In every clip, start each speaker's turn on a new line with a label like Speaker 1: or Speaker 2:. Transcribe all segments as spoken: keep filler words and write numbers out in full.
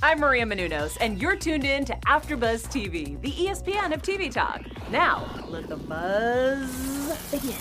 Speaker 1: I'm Maria Menounos, and you're tuned in to AfterBuzz T V, the E S P N of T V talk. Now, let the buzz begin.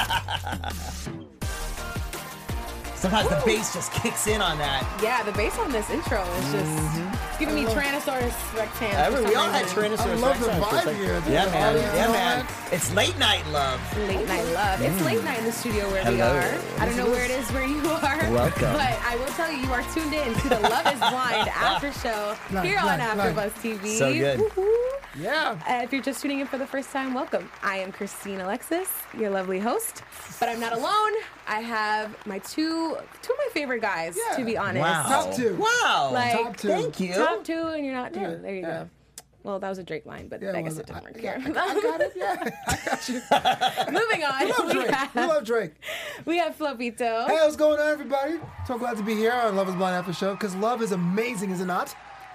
Speaker 2: Sometimes the bass just kicks in on that.
Speaker 3: Yeah, the bass on this intro is just mm-hmm. it's giving me Tyrannosaurus Rex hands.
Speaker 2: Every, we all had Tyrannosaurus Rex.
Speaker 4: I love the vibe like, here.
Speaker 2: Yeah, man. Yeah, man. It's late night love.
Speaker 3: Late night love. It's mm. late night in the studio where
Speaker 2: Hello.
Speaker 3: we are. I don't know where it is where you are.
Speaker 2: Welcome.
Speaker 3: But I will tell you, you are tuned in to the Love is Blind after show
Speaker 4: nice,
Speaker 3: here
Speaker 4: nice,
Speaker 3: on
Speaker 4: nice.
Speaker 3: AfterBuzz T V.
Speaker 2: So good.
Speaker 3: Woo-hoo.
Speaker 4: Yeah.
Speaker 3: Uh, if you're just tuning in for the first time, welcome. I am Christine Alexis, your lovely host. But I'm not alone. I have my two two of my favorite guys,
Speaker 4: yeah.
Speaker 3: to be honest.
Speaker 2: Wow.
Speaker 4: Top two.
Speaker 2: Wow.
Speaker 3: Like,
Speaker 4: top two.
Speaker 2: Thank you.
Speaker 3: Top two, and you're not two.
Speaker 4: Yeah,
Speaker 3: There you
Speaker 4: yeah.
Speaker 3: go. Well, that was a Drake line, but
Speaker 4: Yeah,
Speaker 3: I guess
Speaker 4: well,
Speaker 3: it didn't
Speaker 4: I,
Speaker 3: work
Speaker 4: I,
Speaker 3: here.
Speaker 4: I, I got it. Yeah, I got you.
Speaker 3: Moving on.
Speaker 4: We love Drake.
Speaker 3: have,
Speaker 4: We love Drake.
Speaker 3: we have Flopito.
Speaker 4: Hey, what's going on, everybody? So glad to be here on Love is Blind After Show because love is amazing, is it not?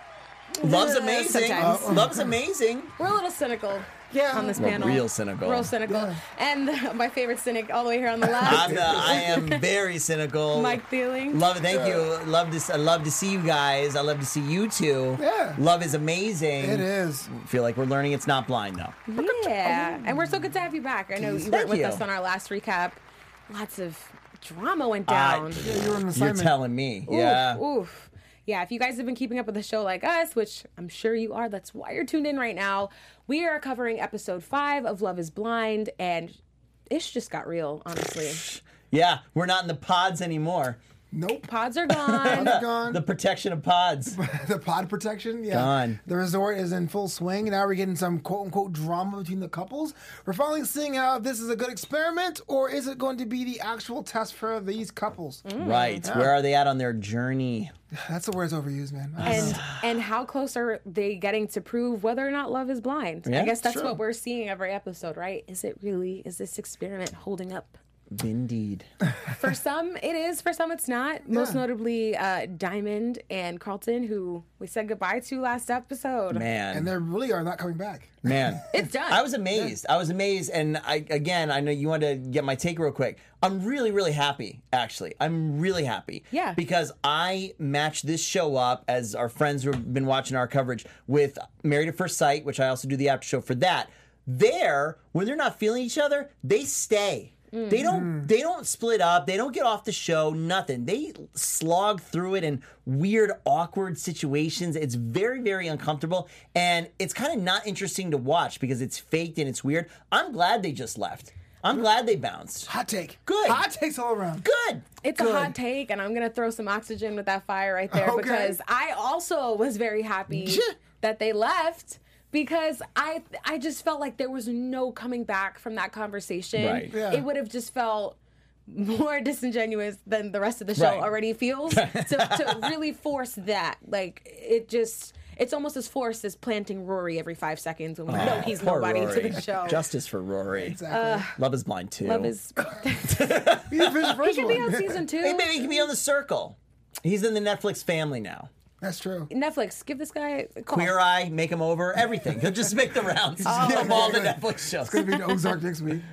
Speaker 2: Love's
Speaker 3: Uh,
Speaker 2: amazing.
Speaker 3: sometimes.
Speaker 2: Uh, Love's amazing.
Speaker 3: We're a little cynical
Speaker 4: Yeah.
Speaker 3: on this
Speaker 2: Well,
Speaker 3: panel.
Speaker 2: real cynical.
Speaker 3: Real cynical.
Speaker 4: Yeah.
Speaker 3: And my favorite cynic all the way here on the left,
Speaker 2: I'm the, I am very cynical.
Speaker 3: Mike Thieling.
Speaker 2: Love it. Thank you. Love this. I love to see you guys. I love to see you two.
Speaker 4: Yeah.
Speaker 2: Love is amazing.
Speaker 4: It is.
Speaker 2: Feel like we're learning it's not blind though.
Speaker 3: Yeah. And we're so good to have you back. I know you
Speaker 2: Thank
Speaker 3: weren't with
Speaker 2: you.
Speaker 3: us on our last recap. Lots of drama went
Speaker 2: Uh,
Speaker 3: down.
Speaker 4: Yeah, you're on
Speaker 2: You're
Speaker 4: assignment.
Speaker 2: telling me.
Speaker 3: Oof,
Speaker 2: Yeah.
Speaker 3: Oof. Yeah, if you guys have been keeping up with the show like us, which I'm sure you are, that's why you're tuned in right now. We are covering episode five of Love is Blind, and Ish just got real, honestly.
Speaker 2: Yeah. We're not in the pods anymore.
Speaker 4: Nope.
Speaker 3: Pods are gone.
Speaker 4: They're gone.
Speaker 2: The protection of pods.
Speaker 4: The pod protection, yeah.
Speaker 2: Gone.
Speaker 4: The resort is in full swing. Now we're getting some quote unquote drama between the couples. We're finally seeing how this is a good experiment or is it going to be the actual test for these couples?
Speaker 2: Right. Where are they at on their journey?
Speaker 4: That's the word that's overused, man.
Speaker 3: and and how close are they getting to prove whether or not love is blind?
Speaker 2: Yeah,
Speaker 3: I guess that's
Speaker 4: true.
Speaker 3: what we're seeing every episode, right? Is it really, is this experiment holding up?
Speaker 2: Indeed.
Speaker 3: For some, it is. For some, it's not. Most
Speaker 4: Yeah.
Speaker 3: notably, uh, Diamond and Carlton, who we said goodbye to last episode.
Speaker 2: Man.
Speaker 4: And they really are not coming back.
Speaker 2: Man.
Speaker 3: It's done.
Speaker 2: I was amazed. I was amazed. And I again, I know you wanted to get my take real quick. I'm really, really happy, actually. I'm really happy.
Speaker 3: Yeah.
Speaker 2: Because I matched this show up, as our friends who have been watching our coverage, with Married at First Sight, which I also do the after show for that. There, when they're not feeling each other, they stay. They don't they don't split up. They don't get off the show, nothing. They slog through it in weird, awkward situations. It's very, very uncomfortable. And it's kind of not interesting to watch because it's faked and it's weird. I'm glad they just left. I'm glad they bounced.
Speaker 4: Hot take.
Speaker 2: Good.
Speaker 4: Hot takes all around.
Speaker 2: Good.
Speaker 3: It's
Speaker 4: Good.
Speaker 3: a hot take, and I'm going to throw some oxygen with that fire right there
Speaker 4: Okay.
Speaker 3: because I also was very happy
Speaker 4: Yeah.
Speaker 3: that they left because I I just felt like there was no coming back from that conversation.
Speaker 2: Right.
Speaker 4: Yeah.
Speaker 3: It would have just felt more disingenuous than the rest of the show
Speaker 2: Right.
Speaker 3: already feels to, to really force that. Like, it just... It's almost as forced as planting Rory every five seconds when we know he's
Speaker 2: Poor
Speaker 3: nobody
Speaker 2: Rory.
Speaker 3: to the show.
Speaker 2: Justice for Rory.
Speaker 4: Exactly.
Speaker 2: Love is Blind too.
Speaker 3: Love is...
Speaker 4: He's the
Speaker 3: he
Speaker 4: first
Speaker 3: could be
Speaker 4: one.
Speaker 3: on season two.
Speaker 2: Hey, maybe he can be on The Circle. He's in the Netflix family now.
Speaker 4: That's true.
Speaker 3: Netflix, give this guy a call.
Speaker 2: Queer Eye, make him over, everything. He'll just make the rounds
Speaker 3: Oh.
Speaker 2: of all the Netflix shows.
Speaker 4: It's going to be Ozark next week.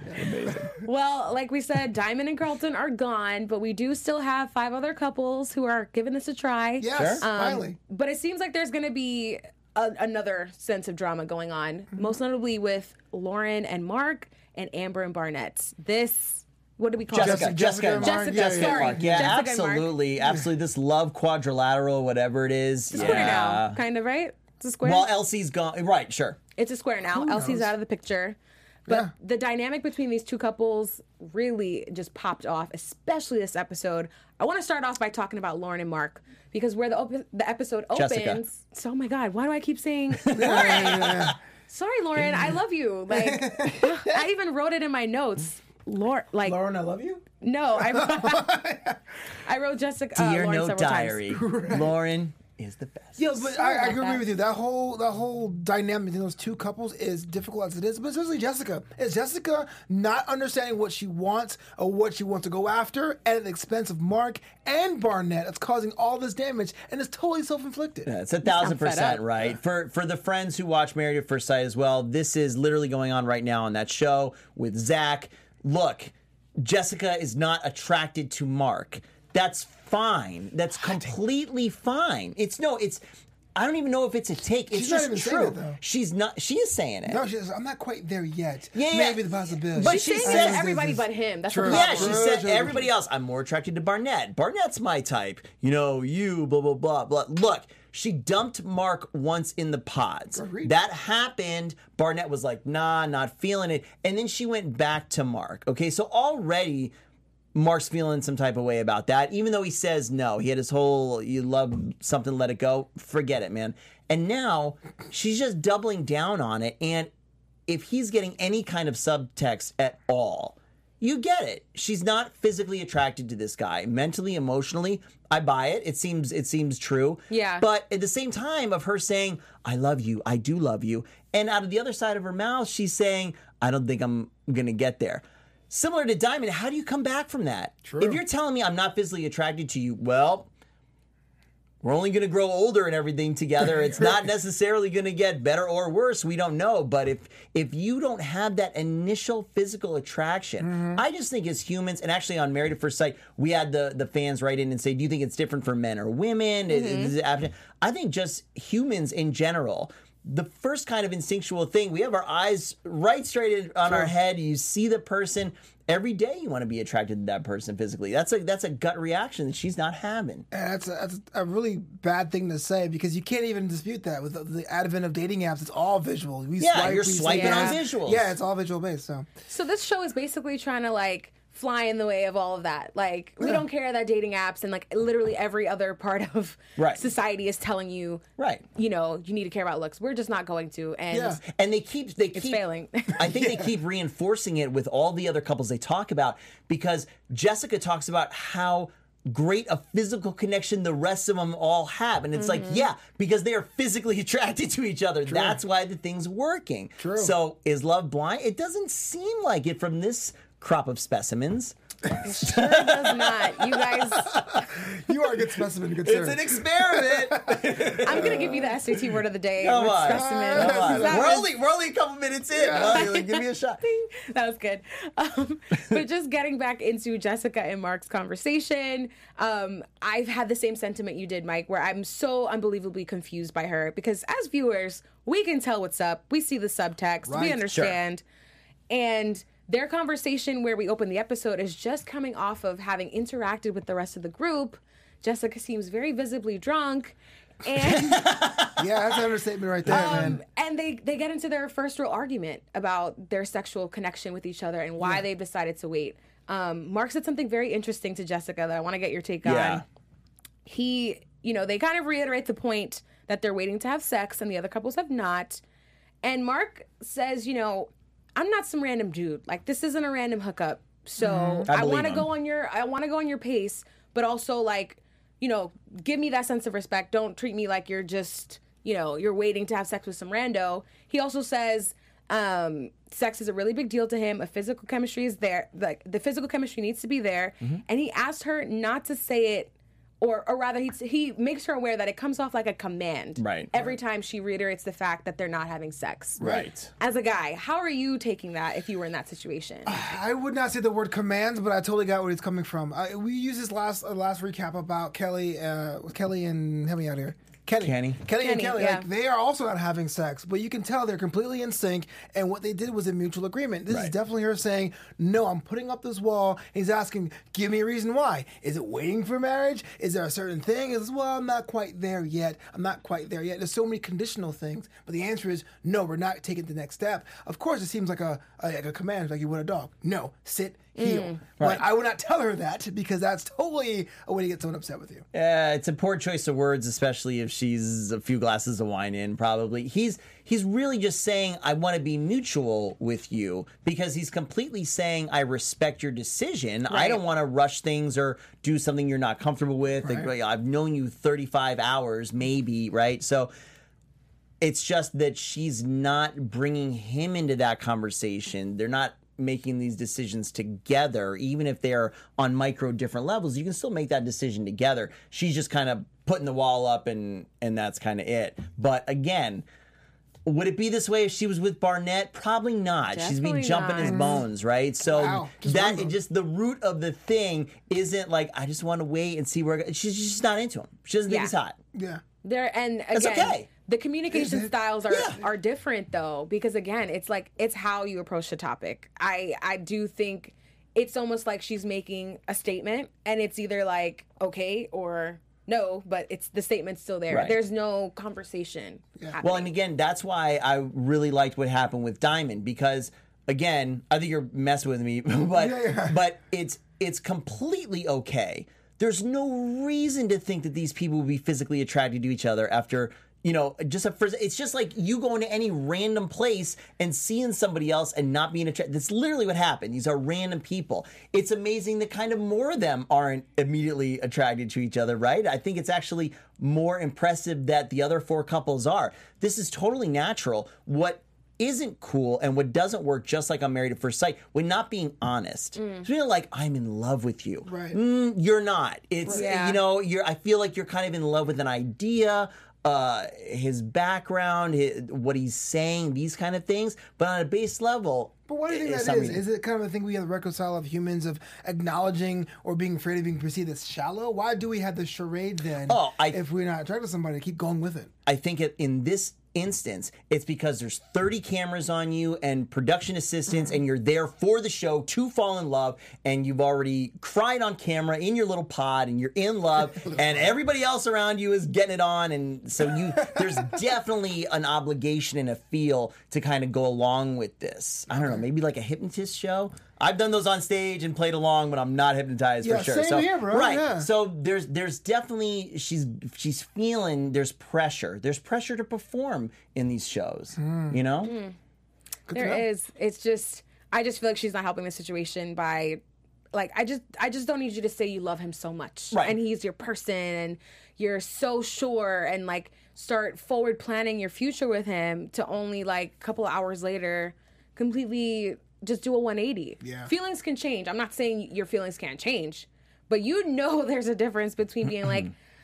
Speaker 3: Well, like we said, Diamond and Carlton are gone, but we do still have five other couples who are giving this a try.
Speaker 4: Yes,
Speaker 2: Sure.
Speaker 3: Um,
Speaker 4: finally.
Speaker 3: But it seems like there's going to be a, another sense of drama going on, most notably with Lauren and Mark and Amber and Barnett. This, what do we call
Speaker 2: Jessica,
Speaker 3: it?
Speaker 2: Jessica,
Speaker 4: Jessica
Speaker 2: and
Speaker 4: and
Speaker 2: Mark.
Speaker 4: Mark.
Speaker 3: Jessica,
Speaker 4: Yeah,
Speaker 2: Jessica
Speaker 4: yeah,
Speaker 2: and
Speaker 3: sorry.
Speaker 2: Mark. Yeah,
Speaker 3: Jessica and Mark.
Speaker 2: absolutely, absolutely. This love quadrilateral, whatever it is.
Speaker 3: It's a square
Speaker 2: yeah.
Speaker 3: now, kind of, right? It's a square.
Speaker 2: Well, Elsie's gone. Right, sure.
Speaker 3: It's a square now.
Speaker 4: Who
Speaker 3: Elsie's
Speaker 4: knows?
Speaker 3: out of the picture. But
Speaker 4: Yeah.
Speaker 3: the dynamic between these two couples really just popped off, especially this episode. I want to start off by talking about Lauren and Mark because where the op- the episode opens.
Speaker 2: Jessica.
Speaker 3: So, oh my God, why do I keep saying Lauren? Sorry, Lauren, I love you. Like, I even wrote it in my notes. Lauren, like,
Speaker 4: Lauren, I love you.
Speaker 3: no, I, I wrote Jessica. Uh,
Speaker 2: Dear
Speaker 3: Lauren
Speaker 2: Note
Speaker 3: several
Speaker 2: Diary.
Speaker 3: times.
Speaker 2: Lauren is the best.
Speaker 4: Yeah, but
Speaker 3: Sorry
Speaker 4: I, I
Speaker 3: about
Speaker 4: agree
Speaker 3: that.
Speaker 4: with you. That whole that whole dynamic between those two couples is difficult as it is, but especially Jessica. Is Jessica not understanding what she wants or what she wants to go after at the expense of Mark and Barnett? It's causing all this damage, and it's totally self-inflicted.
Speaker 2: Yeah, it's a thousand
Speaker 3: I'm fed
Speaker 2: percent
Speaker 3: up.
Speaker 2: right. For for the friends who watch Married at First Sight as well, this is literally going on right now on that show with Zach. Look, Jessica is not attracted to Mark. That's fine. That's completely fine. It's no, it's I don't even know if it's a take. It's
Speaker 4: She's not
Speaker 2: just
Speaker 4: even saying
Speaker 2: true.
Speaker 4: it, though.
Speaker 2: She's not. She is saying it.
Speaker 4: No, she says, I'm not quite there yet.
Speaker 2: Yeah, yeah.
Speaker 4: Maybe the possibility.
Speaker 2: But
Speaker 3: She's
Speaker 2: she
Speaker 3: saying
Speaker 2: says-
Speaker 3: it to everybody but him. That's
Speaker 4: True.
Speaker 3: what the
Speaker 2: Yeah,
Speaker 3: problem
Speaker 2: she
Speaker 3: is.
Speaker 2: said
Speaker 4: True,
Speaker 2: everybody
Speaker 4: true.
Speaker 2: else. I'm more attracted to Barnett. Barnett's my type. You know, you blah blah blah blah. Look, she dumped Mark once in the pods.
Speaker 4: Agreed.
Speaker 2: That happened. Barnett was like, nah, not feeling it, and then she went back to Mark. Okay, so already Mark's feeling some type of way about that, even though he says no. He had his whole, you love something, let it go. Forget it, man. And now she's just doubling down on it. And if he's getting any kind of subtext at all, you get it. She's not physically attracted to this guy. Mentally, emotionally, I buy it. It seems it seems true.
Speaker 3: Yeah.
Speaker 2: But at the same time of her saying, I love you, I do love you. And out of the other side of her mouth, she's saying, I don't think I'm going to get there. Similar to Diamond, how do you come back from that?
Speaker 4: True.
Speaker 2: If you're telling me I'm not physically attracted to you, well, we're only going to grow older and everything together. It's not necessarily going to get better or worse. We don't know. But if if you don't have that initial physical attraction,
Speaker 4: Mm-hmm.
Speaker 2: I just think as humans, and actually on Married at First Sight, we had the, the fans write in and say, do you think it's different for men or women? Is- is it absent? I think just humans in general, the first kind of instinctual thing, we have our eyes right straight in, on our head. You see the person. Every day you want to be attracted to that person physically. That's a that's a gut reaction that she's not having.
Speaker 4: And that's a, that's a really bad thing to say because you can't even dispute that with the, the advent of dating apps. It's all visual. We
Speaker 2: Yeah,
Speaker 4: swipe,
Speaker 2: you're
Speaker 4: we say
Speaker 2: swiping
Speaker 3: on
Speaker 4: yes.
Speaker 2: visuals.
Speaker 4: Yeah, it's all visual based. So
Speaker 3: So this show is basically trying to like fly in the way of all of that. Like we
Speaker 4: Yeah.
Speaker 3: don't care that dating apps and like literally every other part of
Speaker 2: Right.
Speaker 3: society is telling you,
Speaker 2: Right.
Speaker 3: you know, you need to care about looks. We're just not going to. And
Speaker 4: Yeah.
Speaker 2: And they keep they
Speaker 3: it's
Speaker 2: keep
Speaker 3: failing.
Speaker 2: I think they keep reinforcing it with all the other couples they talk about because Jessica talks about how great a physical connection the rest of them all have. And it's like, yeah, because they are physically attracted to each other. That's why the thing's working.
Speaker 4: True.
Speaker 2: So is love blind? It doesn't seem like it from this crop of specimens.
Speaker 3: Sure does not. You guys,
Speaker 4: you are a good specimen, good sir.
Speaker 2: It's an experiment.
Speaker 3: I'm gonna give you the S A T word of the day.
Speaker 2: Come
Speaker 3: with
Speaker 2: on.
Speaker 3: specimen.
Speaker 2: Come on.
Speaker 3: That
Speaker 2: We're
Speaker 3: was-
Speaker 2: only we're only a couple minutes in. Huh? Like, give me a shot.
Speaker 3: That was good. Um, but just getting back into Jessica and Mark's conversation, um, I've had the same sentiment you did, Mike, where I'm so unbelievably confused by her because as viewers, we can tell what's up. We see the subtext.
Speaker 4: Right.
Speaker 3: We
Speaker 4: Sure.
Speaker 3: understand. And their conversation where we open the episode is just coming off of having interacted with the rest of the group. Jessica seems very visibly drunk. And
Speaker 4: Yeah, that's an understatement right there,
Speaker 3: Um,
Speaker 4: man.
Speaker 3: and they, they get into their first real argument about their sexual connection with each other and why they've decided to wait. Um, Mark said something very interesting to Jessica that I want to get your take
Speaker 2: Yeah.
Speaker 3: on. He, you know, they kind of reiterate the point that they're waiting to have sex and the other couples have not. And Mark says, you know, I'm not some random dude. Like, this isn't a random hookup. So
Speaker 2: I
Speaker 3: I,
Speaker 2: believe
Speaker 3: want to
Speaker 2: him.
Speaker 3: go on your, I want to go on your pace, but also like, you know, give me that sense of respect. Don't treat me like you're just, you know, you're waiting to have sex with some rando. He also says um, sex is a really big deal to him. A physical chemistry is there. Like the physical chemistry needs to be there.
Speaker 2: Mm-hmm.
Speaker 3: And he asked her not to say it, or or rather, he he makes her aware that it comes off like a command.
Speaker 2: Right.
Speaker 3: Every time she reiterates the fact that they're not having sex.
Speaker 2: Right.
Speaker 3: As a guy, how are you taking that if you were in that situation?
Speaker 4: I would not say the word commands, but I totally got where he's coming from. I, we used this last uh, last recap about Kelly, uh, Kelly and help me out here. Kenny.
Speaker 2: Kenny.
Speaker 4: Kenny and
Speaker 3: Kenny,
Speaker 4: Kelly,
Speaker 3: yeah.
Speaker 4: like, they are also not having sex, but you can tell they're completely in sync, and what they did was a mutual agreement. This is
Speaker 2: Right.
Speaker 4: definitely her saying, no, I'm putting up this wall. He's asking, give me a reason why. Is it waiting for marriage? Is there a certain thing? Is well, I'm not quite there yet. I'm not quite there yet. There's so many conditional things, but the answer is, no, we're not taking the next step. Of course, it seems like a, a, like a command, like you would a dog. No, sit, heel. But
Speaker 2: Right.
Speaker 4: I would not tell her that because that's totally a way to get someone upset with you.
Speaker 2: Yeah, it's a poor choice of words, especially if she's a few glasses of wine in, probably. He's he's really just saying, I want to be mutual with you, because he's completely saying, I respect your decision. I
Speaker 3: Right.
Speaker 2: don't want to rush things or do something you're not comfortable with. Like,
Speaker 4: Right.
Speaker 2: I've known you thirty-five hours, maybe, right? So it's just that she's not bringing him into that conversation. They're not making these decisions together, even if they're on micro different levels. You can still make that decision together. She's just kind of putting the wall up, and and that's kind of it. But again, would it be this way if she was with Barnett? Probably not. She's be
Speaker 3: Definitely
Speaker 2: jumping his
Speaker 3: not.
Speaker 2: bones, right? So
Speaker 4: Wow. Just
Speaker 2: that
Speaker 4: one.
Speaker 2: just the root of the thing isn't like, I just want to wait and see where it goes. She's just not into him. She doesn't think
Speaker 3: Yeah.
Speaker 2: he's hot.
Speaker 4: Yeah.
Speaker 3: There and again,
Speaker 2: That's okay.
Speaker 3: the communication styles are
Speaker 2: Yeah.
Speaker 3: are different though, because again, it's like it's how you approach the topic. I I do think it's almost like she's making a statement, and it's either like okay or no, but it's the statement's still there.
Speaker 2: Right.
Speaker 3: There's no conversation. happening.
Speaker 2: Well, and again, that's why I really liked what happened with Diamond, because again, I think you're messing with me, but
Speaker 4: Yeah, yeah.
Speaker 2: but it's it's completely okay. There's no reason to think that these people would be physically attracted to each other after, you know, just a first. It's just like you going to any random place and seeing somebody else and not being attracted. That's literally what happened. These are random people. It's amazing that kind of more of them aren't immediately attracted to each other, right? I think it's actually more impressive that the other four couples are. This is totally natural. What isn't cool and what doesn't work, just like on Married at First Sight, when not being honest. It's really like, I'm in love with you.
Speaker 4: Right.
Speaker 2: Mm, you're not. It's,
Speaker 3: Yeah.
Speaker 2: you know, you're. I feel like you're kind of in love with an idea, uh, his background, his, what he's saying, these kind of things. But on a base level,
Speaker 4: But why do you think
Speaker 2: it's
Speaker 4: that is?
Speaker 2: something-
Speaker 4: Is it kind of a thing we have to reconcile of humans of acknowledging or being afraid of being perceived as shallow? Why do we have the charade then?
Speaker 2: Oh, I-
Speaker 4: if we're not attracted to somebody, keep going with it.
Speaker 2: I think it, in this instance, it's because there's thirty cameras on you and production assistants, and you're there for the show to fall in love, and you've already cried on camera in your little pod, and you're in love, and everybody else around you is getting it on, and so you there's definitely an obligation and a feel to kind of go along with this. I don't know, maybe like a hypnotist show. I've done those on stage and played along, but I'm not hypnotized
Speaker 4: Yeah,
Speaker 2: for sure.
Speaker 4: same
Speaker 2: so,
Speaker 4: here, bro.
Speaker 2: Right.
Speaker 4: Yeah.
Speaker 2: So there's there's definitely she's she's feeling there's pressure. There's pressure to perform in these shows.
Speaker 4: Hmm.
Speaker 2: You know?
Speaker 4: Good to
Speaker 3: There
Speaker 4: know.
Speaker 3: is. It's just I just feel like she's not helping the situation by like I just I just don't need you to say you love him so much.
Speaker 2: Right.
Speaker 3: And he's your person and you're so sure and like start forward planning your future with him to only like a couple of hours later completely just do a one eighty.
Speaker 4: Yeah.
Speaker 3: Feelings can change. I'm not saying your feelings can't change, but you know there's a difference between being like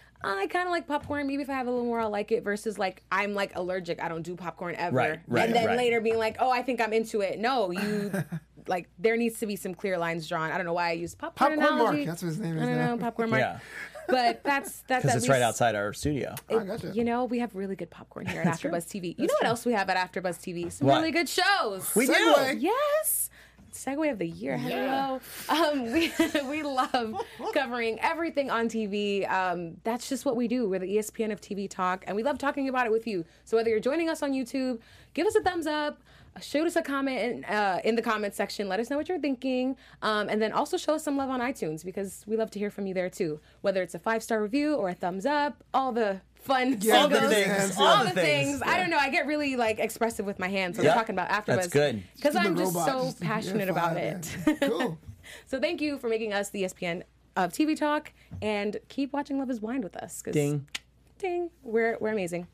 Speaker 3: I kind of like popcorn. Maybe if I have a little more, I'll like it. Versus like I'm like allergic. I don't do popcorn ever.
Speaker 2: Right, right,
Speaker 3: and then
Speaker 2: right.
Speaker 3: later being like, oh, I think I'm into it. No, you like there needs to be some clear lines drawn. I don't know why I use popcorn.
Speaker 4: Popcorn Mark,
Speaker 3: analogy.
Speaker 4: that's what his name is
Speaker 3: I don't
Speaker 4: now.
Speaker 3: know, popcorn Mark.
Speaker 2: Yeah.
Speaker 3: But that's that's
Speaker 2: Because
Speaker 3: at
Speaker 2: it's right
Speaker 3: least-
Speaker 2: outside our studio.
Speaker 4: I gotcha.
Speaker 3: You know, we have really good popcorn here at AfterBuzz T V. You know what else we have at AfterBuzz T V? Some
Speaker 2: What?
Speaker 3: really good shows.
Speaker 2: We
Speaker 4: Segue.
Speaker 2: do.
Speaker 3: Yes. Segue of the year. Hello. Um, we we love covering everything on T V. Um, that's just what we do. We're the E S P N of T V talk, and we love talking about it with you. So whether you're joining us on YouTube, give us a thumbs up. Shoot us a comment in, uh, in the comment section. Let us know what you're thinking. Um, and then also show us some love on iTunes because we love to hear from you there too. Whether it's a five-star review or a thumbs up, all the fun
Speaker 4: Yeah,
Speaker 2: all the
Speaker 3: things.
Speaker 2: things,
Speaker 3: All,
Speaker 2: all
Speaker 3: the
Speaker 2: the
Speaker 3: things.
Speaker 2: things.
Speaker 3: I don't know. I get really like expressive with my hands when
Speaker 2: Yeah.
Speaker 3: I'm talking about AfterBuzz.
Speaker 2: That's good.
Speaker 3: Because
Speaker 4: Just
Speaker 3: I'm
Speaker 4: the
Speaker 3: just
Speaker 4: robot,
Speaker 3: so
Speaker 4: just-
Speaker 3: passionate
Speaker 4: you're
Speaker 3: about
Speaker 4: fine,
Speaker 3: it.
Speaker 4: man. Cool.
Speaker 3: So thank you for making us the E S P N of T V talk, and keep watching Love Is Blind with us. 'cause-
Speaker 2: Ding.
Speaker 3: ding, we're we're amazing.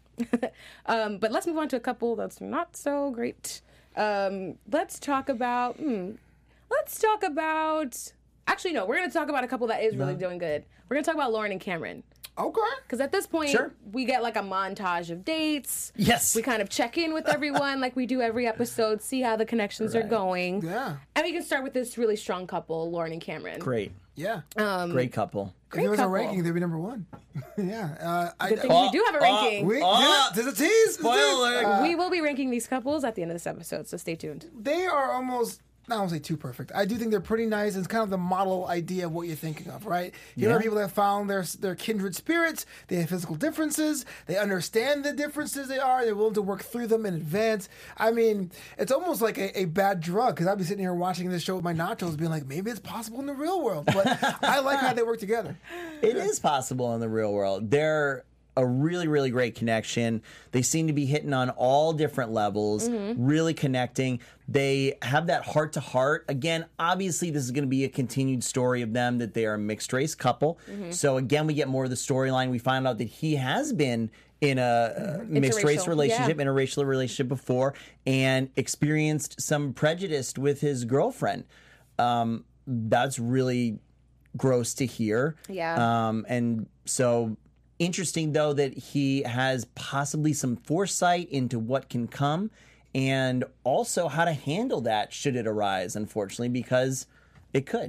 Speaker 3: um, but let's move on to a couple that's not so great. Um, let's talk about. Hmm, let's talk about. Actually, no, we're going to talk about a couple that is really doing good. We're going to talk about Lauren and Cameron.
Speaker 4: Okay.
Speaker 3: Because at this point,
Speaker 2: Sure.
Speaker 3: we get like a montage of dates.
Speaker 2: Yes.
Speaker 3: We kind of check in with everyone like we do every episode, see how the connections are
Speaker 2: Right.
Speaker 3: going.
Speaker 4: Yeah.
Speaker 3: And we can start with this really strong couple, Lauren and Cameron.
Speaker 2: Great.
Speaker 4: Yeah.
Speaker 3: Um,
Speaker 2: Great couple.
Speaker 4: if there was
Speaker 3: couple.
Speaker 4: a ranking, they'd be number one. yeah. Uh, I,
Speaker 3: Good thing
Speaker 2: Oh,
Speaker 3: we do have a
Speaker 2: oh,
Speaker 3: ranking.
Speaker 4: we,
Speaker 2: Oh,
Speaker 4: there's, a, there's a tease. There's a tease.
Speaker 2: spoiler.
Speaker 4: Uh,
Speaker 3: we will be ranking these couples at the end of this episode, so stay tuned.
Speaker 4: they are almost, I don't say too perfect. I do think they're pretty nice. It's kind of the model idea of what you're thinking of, right? Here
Speaker 2: Yeah.
Speaker 4: are people that found their their kindred spirits. They have physical differences. They understand the differences they are. They're willing to work through them in advance. I mean, it's almost like a, a bad drug because I'd be sitting here watching this show with my nachos being like, maybe it's possible in the real world. But I like how they work together.
Speaker 2: It is possible in the real world. They're a really, really great connection. They seem to be hitting on all different levels, really connecting. They have that heart to heart. Again, obviously, this is going to be a continued story of them that they are a mixed race couple. So, again, we get more of the storyline. We find out that he has been in a uh, mixed race
Speaker 3: Interracial,
Speaker 2: relationship,
Speaker 3: yeah.
Speaker 2: interracial relationship before, and experienced some prejudice with his girlfriend. Um, that's really gross to hear.
Speaker 3: Yeah.
Speaker 2: Um, and so interesting, though, that he has possibly some foresight into what can come and also how to handle that should it arise, unfortunately, because it could.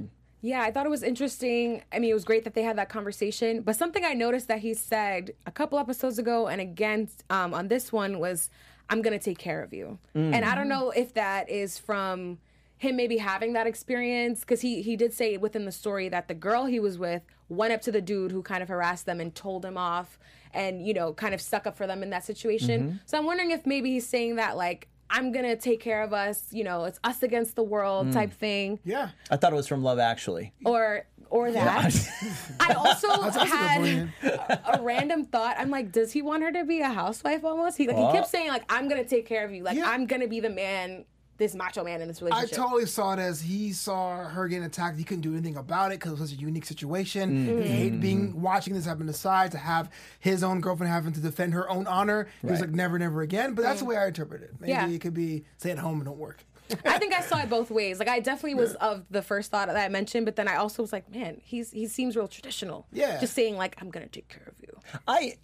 Speaker 3: Yeah, I thought it was interesting. I mean, it was great that they had that conversation. But something I noticed that he said a couple episodes ago and again um, on this one was, I'm going to take care of you. Mm. And I don't know if that is from him maybe having that experience, because he, he did say within the story that the girl he was with went up to the dude who kind of harassed them and told him off and, you know, kind of stuck up for them in that situation. Mm-hmm. So I'm wondering if maybe he's saying that, like, I'm going to take care of us, you know, it's us against the world mm. type thing.
Speaker 4: Yeah.
Speaker 2: I thought it was from Love Actually.
Speaker 3: Or or that. Yeah. I also had a, a random thought. I'm like, does he want her to be a housewife almost? He like oh. he kept saying, like, I'm going to take care of you. Like, yeah. I'm going to be the man, this macho man in this relationship.
Speaker 4: I totally saw it as he saw her getting attacked. He couldn't do anything about it because it was such a unique situation. Mm-hmm. He hated being watching this happen aside, to have his own girlfriend having to defend her own honor. He right. was like, never, never again. But that's mm-hmm. the way I interpret it. Maybe yeah. it could be stay at home and don't work.
Speaker 3: I think I saw it both ways. Like, I definitely was of the first thought that I mentioned, but then I also was like, man, he's he seems real traditional.
Speaker 4: Yeah.
Speaker 3: Just saying, like, I'm going to take care of you.
Speaker 2: I...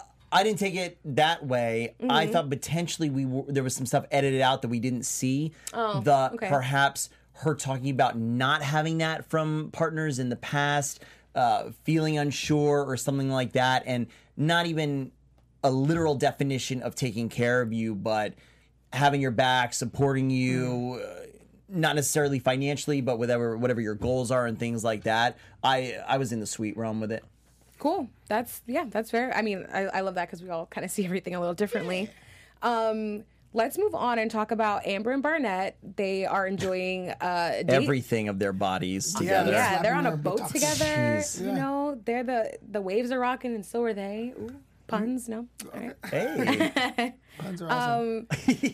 Speaker 2: I didn't take it that way. Mm-hmm. I thought potentially we were, there was some stuff edited out that we didn't see.
Speaker 3: Oh,
Speaker 2: the
Speaker 3: okay.
Speaker 2: Perhaps her talking about not having that from partners in the past, uh, feeling unsure or something like that, and not even a literal definition of taking care of you, but having your back, supporting you. Mm. Uh, not necessarily financially, but whatever whatever your goals are and things like that. I I was in the sweet realm with it.
Speaker 3: Cool. That's, yeah, that's fair. I mean, I, I love that because we all kind of see everything a little differently. Um, let's move on and talk about Amber and Barnett. They are enjoying uh,
Speaker 2: everything of their bodies together.
Speaker 3: Yeah, yeah, they're on a boat together.
Speaker 2: Jeez.
Speaker 3: You know, they're the, the waves are rocking and so are they. Ooh, puns, no? All right.
Speaker 2: Hey.
Speaker 4: Puns are awesome. Um,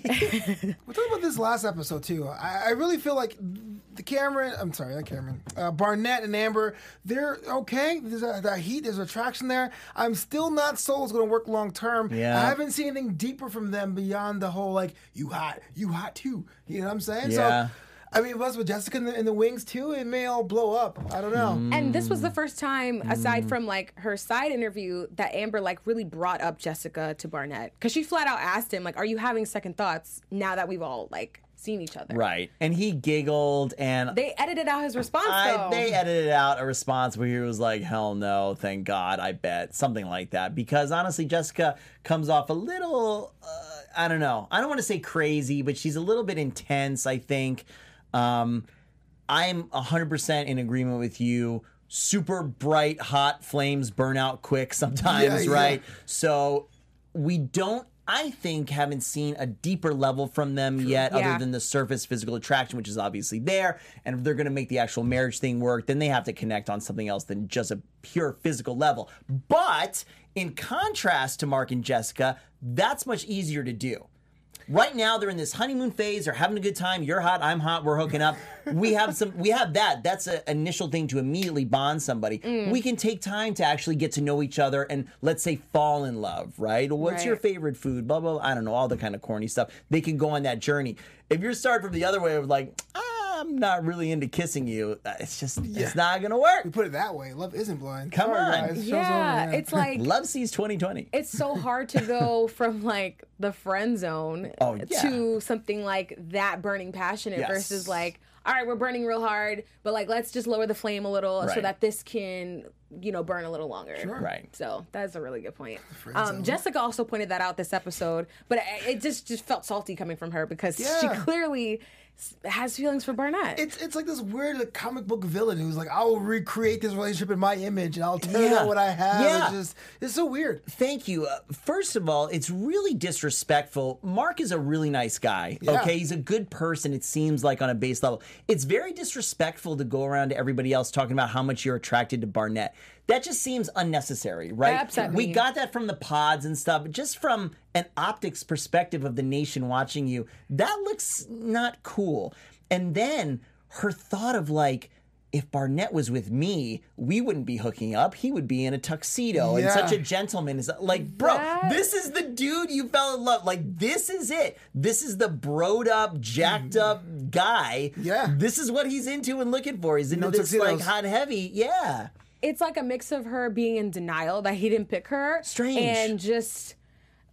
Speaker 4: we're talking about this last episode, too. I, I really feel like the Cameron, I'm sorry, not Cameron, uh, Barnett and Amber, they're okay. There's a, that heat, there's attraction there. I'm still not sold it's going to work long term.
Speaker 2: Yeah.
Speaker 4: I haven't seen anything deeper from them beyond the whole, like, you hot, you hot too. You know what I'm saying?
Speaker 2: Yeah.
Speaker 4: So, I mean, plus with Jessica in the, in the wings, too, it may all blow up. I don't know.
Speaker 3: Mm. And this was the first time, aside from, like, her side interview, that Amber, like, really brought up Jessica to Barnett. Because she flat out asked him, like, are you having second thoughts now that we've all, like, seen each other?
Speaker 2: Right. And he giggled, and...
Speaker 3: They edited out his response,
Speaker 2: I,
Speaker 3: though.
Speaker 2: They edited out a response where he was like, hell no, thank God, I bet. Something like that. Because, honestly, Jessica comes off a little, uh, I don't know. I don't want to say crazy, but she's a little bit intense, I think. Um, I'm one hundred percent in agreement with you. Super bright, hot flames burn out quick sometimes,
Speaker 4: yeah,
Speaker 2: right?
Speaker 4: Yeah.
Speaker 2: So we don't, I think, haven't seen a deeper level from them yet,
Speaker 3: Yeah.
Speaker 2: other than the surface physical attraction, which is obviously there. And if they're going to make the actual marriage thing work, then they have to connect on something else than just a pure physical level. But in contrast to Mark and Jessica, that's much easier to do. Right now, they're in this honeymoon phase. They're having a good time. You're hot. I'm hot. We're hooking up. We have some. We have that. That's an initial thing to immediately bond somebody. Mm. We can take time to actually get to know each other and, let's say, fall in love. Right? What's
Speaker 3: right.
Speaker 2: your favorite food? Blah blah. I don't know. All the kind of corny stuff. They can go on that journey. If you're starting from the other way of like, I'm not really into kissing you, it's just
Speaker 4: Yeah.
Speaker 2: it's not gonna work.
Speaker 4: We put it that way. Love isn't blind.
Speaker 2: Come
Speaker 4: Sorry,
Speaker 2: on.
Speaker 4: guys. Show's
Speaker 3: Yeah,
Speaker 4: over, man.
Speaker 3: it's like...
Speaker 2: Love sees twenty twenty.
Speaker 3: It's so hard to go from, like, the friend zone
Speaker 2: Oh, yeah.
Speaker 3: to something like that burning passionate
Speaker 2: Yes.
Speaker 3: versus, like, all right, we're burning real hard, but, like, let's just lower the flame a little so
Speaker 2: Right.
Speaker 3: that this can, you know, burn a little longer.
Speaker 4: Sure.
Speaker 2: Right.
Speaker 3: So that's a really good point.
Speaker 4: friend
Speaker 3: Um,
Speaker 4: zone.
Speaker 3: Jessica also pointed that out this episode, but it, it just, just felt salty coming from her because she
Speaker 4: Yeah.
Speaker 3: clearly s- has feelings for Barnett.
Speaker 4: It's it's like this weird like, comic book villain who's like, I will recreate this relationship in my image and I'll turn
Speaker 2: Yeah.
Speaker 4: out what I have.
Speaker 2: Yeah.
Speaker 4: It's just it's so weird.
Speaker 2: Thank you. Uh, first of all, it's really disrespectful. Mark is a really nice guy.
Speaker 4: Yeah.
Speaker 2: Okay, he's a good person. It seems like on a base level, it's very disrespectful to go around to everybody else talking about how much you're attracted to Barnett. That just seems unnecessary, right?
Speaker 3: That upset
Speaker 2: We
Speaker 3: me.
Speaker 2: got that from the pods and stuff, but just from an optics perspective of the nation watching you, that looks not cool. And then her thought of like, if Barnett was with me, we wouldn't be hooking up. He would be in a tuxedo and
Speaker 4: Yeah.
Speaker 2: such a gentleman. Is like, bro,
Speaker 3: That-
Speaker 2: this is the dude you fell in love. Like, this is it. This is the broed up, jacked up guy.
Speaker 4: Yeah.
Speaker 2: This is what he's into and looking for. He's into
Speaker 4: No
Speaker 2: this like
Speaker 4: tuxedos.
Speaker 2: hot heavy. Yeah.
Speaker 3: It's like a mix of her being in denial that he didn't pick her.
Speaker 2: Strange.
Speaker 3: And just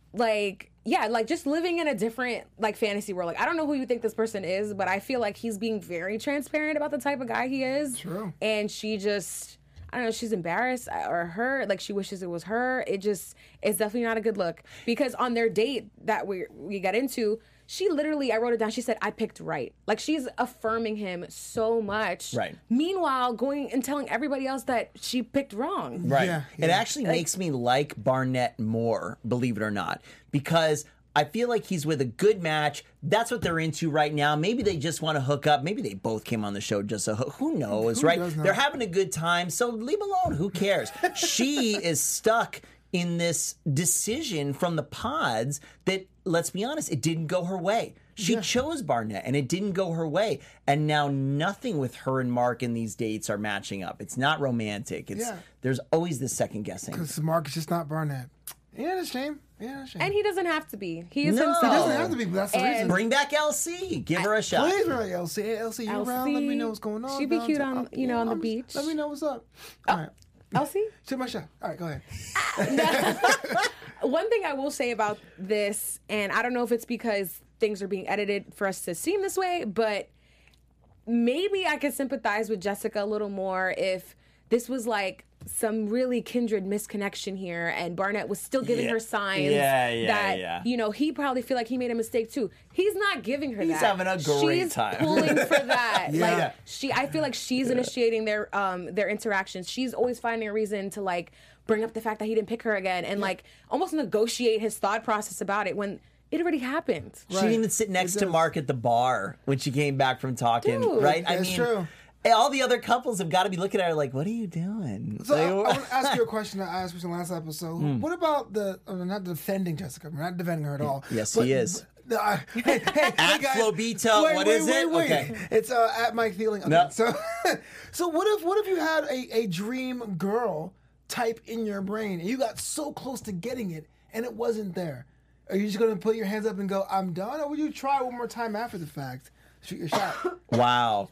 Speaker 3: like, yeah, like just living in a different like fantasy world. Like, I don't know who you think this person is, but I feel like he's being very transparent about the type of guy he is.
Speaker 4: True.
Speaker 3: And she just, I don't know, she's embarrassed or her, like she wishes it was her. It just, it's definitely not a good look. Because on their date that we we got into, she literally, I wrote it down, she said, I picked right. Like, she's affirming him so much.
Speaker 2: Right.
Speaker 3: Meanwhile, going and telling everybody else that she picked wrong.
Speaker 2: Right.
Speaker 4: Yeah,
Speaker 2: It
Speaker 4: yeah.
Speaker 2: actually makes me like Barnett more, believe it or not, because I feel like he's with a good match. That's what they're into right now. Maybe they just want to hook up. Maybe they both came on the show just to hook. Who knows,
Speaker 4: Who
Speaker 2: right?
Speaker 4: does not?
Speaker 2: They're having a good time, so leave alone. Who cares? She is stuck in this decision from the pods that, let's be honest, it didn't go her way. She
Speaker 4: Yeah.
Speaker 2: chose Barnett, and it didn't go her way. And now nothing with her and Mark in these dates are matching up. It's not romantic. It's
Speaker 4: Yeah.
Speaker 2: There's always this second guessing.
Speaker 4: Because Mark is just not Barnett. Yeah, that's a shame. Yeah, that's a shame.
Speaker 3: And he doesn't have to be. He is
Speaker 2: No.
Speaker 3: himself.
Speaker 4: He doesn't have to be, but that's the
Speaker 3: And-
Speaker 4: reason.
Speaker 2: Bring back L C. Give her a shot.
Speaker 4: Please, bring L C. Hey, L C, you around? Let me know what's going on.
Speaker 3: She'd be cute
Speaker 4: downtown.
Speaker 3: on- you know, on the
Speaker 4: I'm-
Speaker 3: beach.
Speaker 4: Let me know what's up. All right.
Speaker 3: Elsie?
Speaker 4: Shoot my shot. All right, go ahead.
Speaker 3: One thing I will say about this, and I don't know if it's because things are being edited for us to seem this way, but maybe I could sympathize with Jessica a little more if this was like some really kindred misconnection here and Barnett was still giving
Speaker 2: Yeah.
Speaker 3: her signs
Speaker 2: Yeah, yeah,
Speaker 3: that,
Speaker 2: yeah.
Speaker 3: you know, he probably feel like he made a mistake too. He's not giving her
Speaker 2: He's
Speaker 3: that.
Speaker 2: having a great
Speaker 3: she's
Speaker 2: time.
Speaker 3: pulling for that.
Speaker 4: Yeah.
Speaker 3: Like she, I feel like she's initiating their um their interactions. She's always finding a reason to like bring up the fact that he didn't pick her again and like almost negotiate his thought process about it when it already happened.
Speaker 2: She didn't even sit next to
Speaker 4: does.
Speaker 2: Mark at the bar when she came back from talking,
Speaker 3: Dude.
Speaker 2: right? I
Speaker 4: That's
Speaker 2: mean,
Speaker 4: true.
Speaker 2: all the other couples have got to be looking at her like, what are you doing?
Speaker 4: So I, I
Speaker 2: Like,
Speaker 4: want to ask you a question that I asked you in the last episode. What about the, uh, not defending Jessica, we're not defending her at all.
Speaker 2: Yes,
Speaker 4: but-
Speaker 2: he is.
Speaker 4: but, uh, hey, hey, hey,
Speaker 2: At
Speaker 4: guys.
Speaker 2: Flobito,
Speaker 4: Wait,
Speaker 2: what
Speaker 4: wait,
Speaker 2: is
Speaker 4: wait,
Speaker 2: it?
Speaker 4: Wait.
Speaker 2: Okay.
Speaker 4: It's uh, at Mike Feeling. Okay,
Speaker 2: No.
Speaker 4: So, so what if what if you had a, a dream girl type in your brain and you got so close to getting it and it wasn't there? Are you just going to put your hands up and go, I'm done? Or would you try one more time after the fact? Shoot your shot.
Speaker 2: Wow.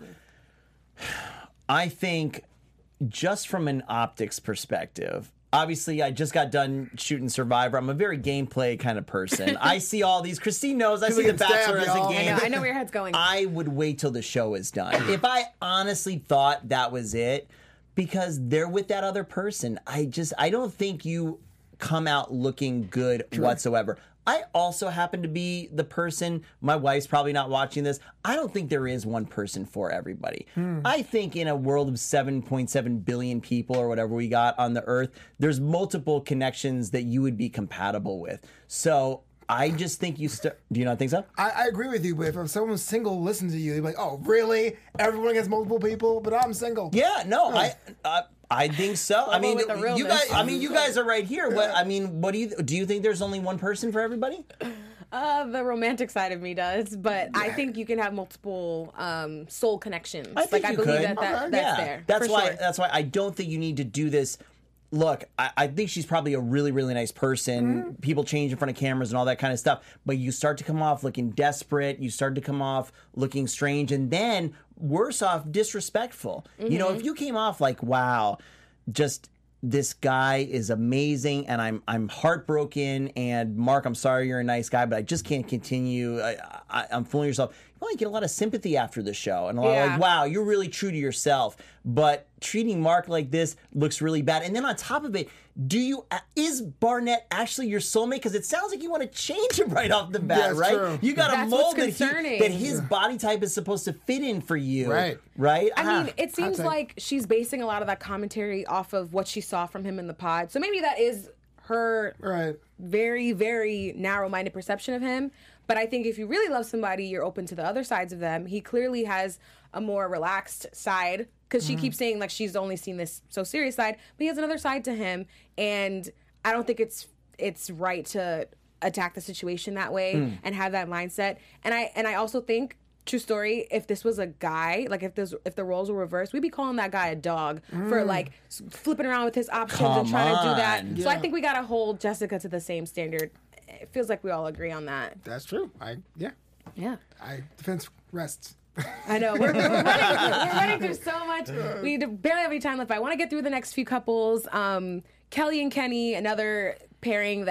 Speaker 2: I think just from an optics perspective, obviously I just got done shooting Survivor. I'm a very gameplay kind of person. I see all these. Christine knows I see The
Speaker 4: get stabbed,
Speaker 2: Bachelor as
Speaker 4: y'all.
Speaker 2: a
Speaker 3: I
Speaker 2: game.
Speaker 3: know, I know where your head's going.
Speaker 2: I would wait till the show is done. If I honestly thought that was it, because they're with that other person, I just I don't think you come out looking good whatsoever. I also happen to be the person, my wife's probably not watching this. I don't think there is one person for everybody. I think in a world of seven point seven billion people or whatever we got on the earth, there's multiple connections that you would be compatible with. So I just think you start. Do you not think so?
Speaker 4: I, I agree with you, but if someone's single listens to you, they're like, oh, really? Everyone gets multiple people, but I'm single.
Speaker 2: Yeah, no, I, I, I think so. I mean,
Speaker 3: with the
Speaker 2: you
Speaker 3: realness.
Speaker 2: guys. I mean, you guys are right here. What I mean, what do you do? You think there's only one person for everybody?
Speaker 3: Uh, the romantic side of me does, but I think you can have multiple um, soul connections.
Speaker 2: I think
Speaker 3: like I
Speaker 2: you
Speaker 3: believe
Speaker 2: could.
Speaker 3: that, that
Speaker 4: Okay.
Speaker 3: that's
Speaker 2: yeah,
Speaker 3: there.
Speaker 2: that's
Speaker 3: for
Speaker 2: why.
Speaker 3: sure.
Speaker 2: That's why I don't think you need to do this. Look, I, I think she's probably a really, really nice person.
Speaker 3: Mm-hmm.
Speaker 2: People change in front of cameras and all that kind of stuff. But you start to come off looking desperate. You start to come off looking strange, and then worse off, disrespectful. You know, if
Speaker 3: Mm-hmm.
Speaker 2: you came off like, wow, just this guy is amazing, and I'm I'm heartbroken. And Mark, I'm sorry you're a nice guy, but I just can't continue. I, I, I'm fooling yourself. You probably get a lot of sympathy after the show, and a lot of
Speaker 3: Yeah.
Speaker 2: like, wow, you're really true to yourself. But treating Mark like this looks really bad. And then on top of it, do you is Barnett actually your soulmate? Because it sounds like you want to change him right off the bat,
Speaker 4: That's
Speaker 2: right?
Speaker 4: true.
Speaker 2: You got a
Speaker 3: That's
Speaker 2: mold
Speaker 3: what's
Speaker 2: that, he,
Speaker 3: concerning.
Speaker 2: that his body type is supposed to fit in for you,
Speaker 4: Right.
Speaker 2: Right?
Speaker 3: I
Speaker 2: Ah.
Speaker 3: mean, it seems
Speaker 4: take-
Speaker 3: like she's basing a lot of that commentary off of what she saw from him in the pod. So maybe that is her
Speaker 4: Right.
Speaker 3: very, very narrow-minded perception of him. But I think if you really love somebody, you're open to the other sides of them. He clearly has a more relaxed side because she keeps saying like she's only seen this so serious side, but he has another side to him, and I don't think it's it's right to attack the situation that way and have that mindset. And I and I also think, true story, if this was a guy, like if this if the roles were reversed, we'd be calling that guy a dog for like s- flipping around with his options and
Speaker 2: Come
Speaker 3: trying to do
Speaker 2: on.
Speaker 3: that. So I
Speaker 4: Yeah.
Speaker 3: think we gotta hold Jessica to the same standard. It feels like we all agree on that.
Speaker 4: That's true. I yeah.
Speaker 3: Yeah.
Speaker 4: I defense rests.
Speaker 3: I know. We're, we're, running, we're running through so much. We d- barely have any time left. But I want to get through the next few couples. Um, Kelly and Kenny, another pairing that